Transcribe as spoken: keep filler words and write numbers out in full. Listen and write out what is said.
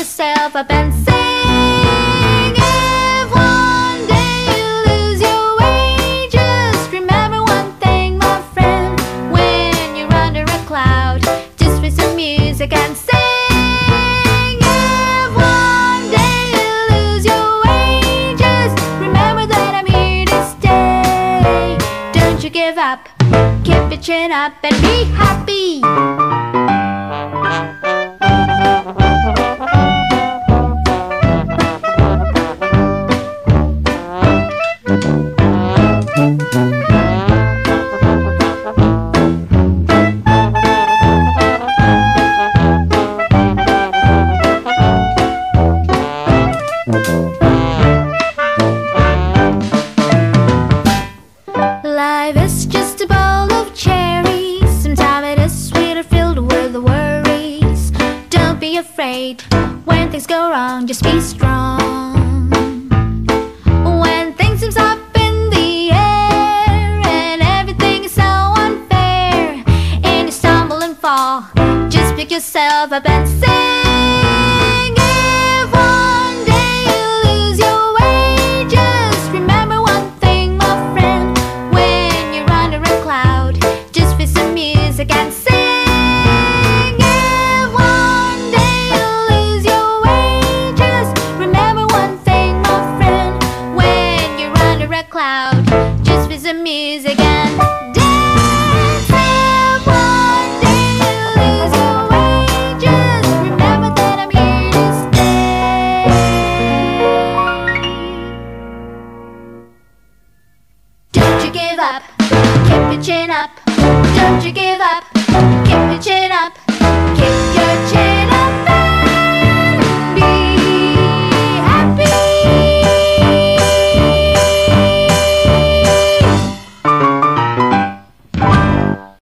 yourself up and sing. If one day you lose your way, just remember one thing, my friend. When you're under a cloud, just with some music and sing. If one day you lose your way, just remember that I'm here to stay. Don't you give up, keep your chin up and be happy. Life is just a bowl of cherries. Sometimes it is sweet or filled with worries. Don't be afraid when things go wrong, just be strong. When things seem up in the air and everything is so unfair, and you stumble and fall, just pick yourself up and sing. If one day you lose your way, just remember one thing, my friend. When you're under a cloud, just feel some music and sing. If one day you lose your way, just remember one thing, my friend. When you're under a cloud, just feel some music and dance. If one day you lose your way, just remember that I'm here to stay. Don't you give up, keep your chin up. Don't you give up, keep your chin up. Keep